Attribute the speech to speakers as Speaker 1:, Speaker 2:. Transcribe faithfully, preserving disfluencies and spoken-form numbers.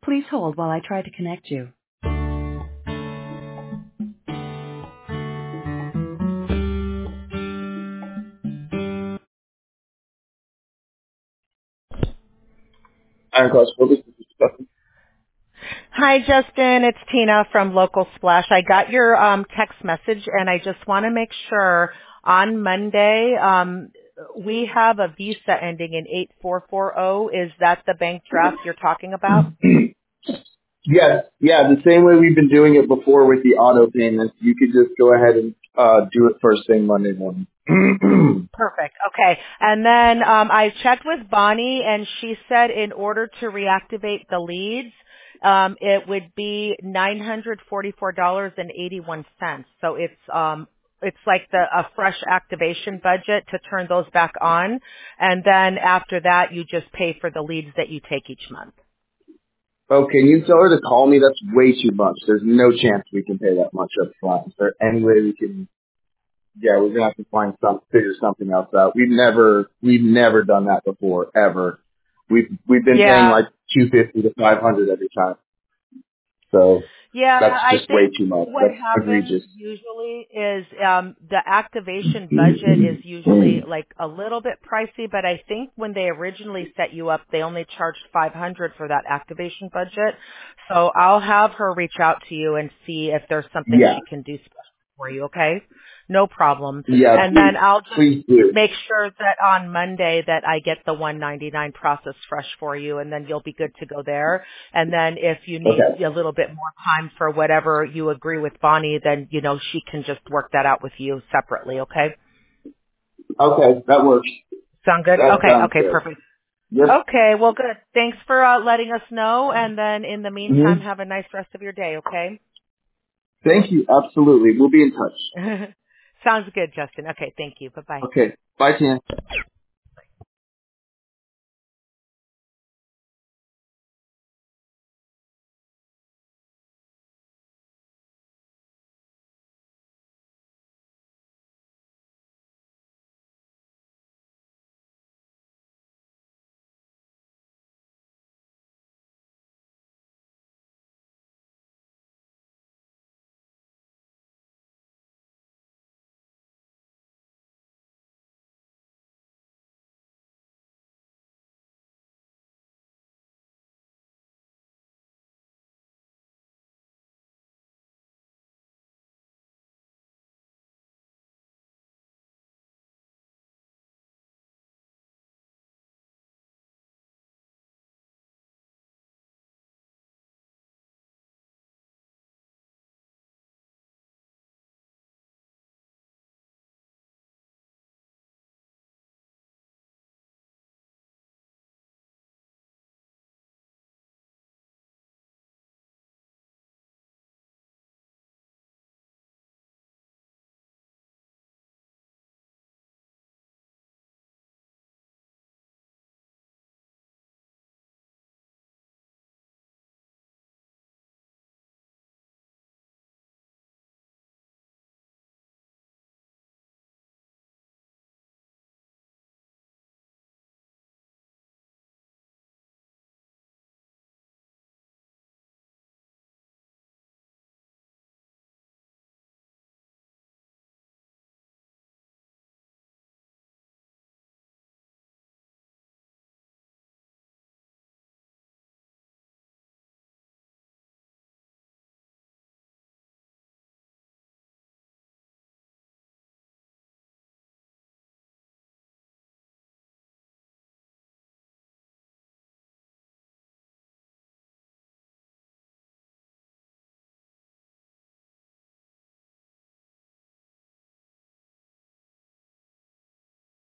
Speaker 1: Please hold while I try to connect you.
Speaker 2: Iron Cross Focus.
Speaker 3: Hi, Justin. It's Tina from Local Splash. I got your um, text message, and I just want to make sure on Monday um, we have a visa ending in eight four four zero. Is that the bank draft you're talking about?
Speaker 2: Yes, yeah, the same way we've been doing it before with the auto payments. You could just go ahead and uh, do it first thing Monday morning.
Speaker 3: Perfect. Okay. And then um, I checked with Bonnie, and she said in order to reactivate the leads, um, it would be nine hundred forty-four dollars and eighty-one cents. So it's um, it's like the a fresh activation budget to turn those back on, and then after that, you just pay for the leads that you take each month.
Speaker 2: Oh, can you tell her to call me? That's way too much. There's no chance we can pay that much up front. Is there any way we can? Yeah, we're gonna have to find some, figure something else out. We've never, we've never done that before, ever. We've we've been paying
Speaker 3: Yeah.
Speaker 2: like two fifty to five hundred every time. So
Speaker 3: Yeah,
Speaker 2: that's
Speaker 3: I
Speaker 2: just way
Speaker 3: think
Speaker 2: too much.
Speaker 3: what
Speaker 2: That's
Speaker 3: happens
Speaker 2: egregious.
Speaker 3: usually is um, the activation budget is usually like a little bit pricey, but I think when they originally set you up, they only charged five hundred for that activation budget. So I'll have her reach out to you and see if there's something
Speaker 2: Yeah,
Speaker 3: she can do special for you. Okay, no problem.
Speaker 2: yeah.
Speaker 3: And
Speaker 2: Please,
Speaker 3: then I'll just
Speaker 2: please do.
Speaker 3: make sure that on Monday that I get the one ninety-nine process fresh for you, and then you'll be good to go there. And then if you need
Speaker 2: Okay.
Speaker 3: a little bit more time for whatever you agree with Bonnie, then, you know, she can just work that out with you separately, okay?
Speaker 2: Okay, that works.
Speaker 3: Sound good?
Speaker 2: That
Speaker 3: Okay,
Speaker 2: sounds
Speaker 3: okay,
Speaker 2: good.
Speaker 3: perfect.
Speaker 2: Yep.
Speaker 3: Okay, well, good. Thanks for uh, letting us know, and then in the meantime,
Speaker 2: Mm-hmm.
Speaker 3: have a nice rest of your day, okay?
Speaker 2: Thank you. Absolutely. We'll be in touch.
Speaker 3: Sounds good, Justin. Okay, thank you. Bye-bye.
Speaker 2: Okay. Bye, Tina.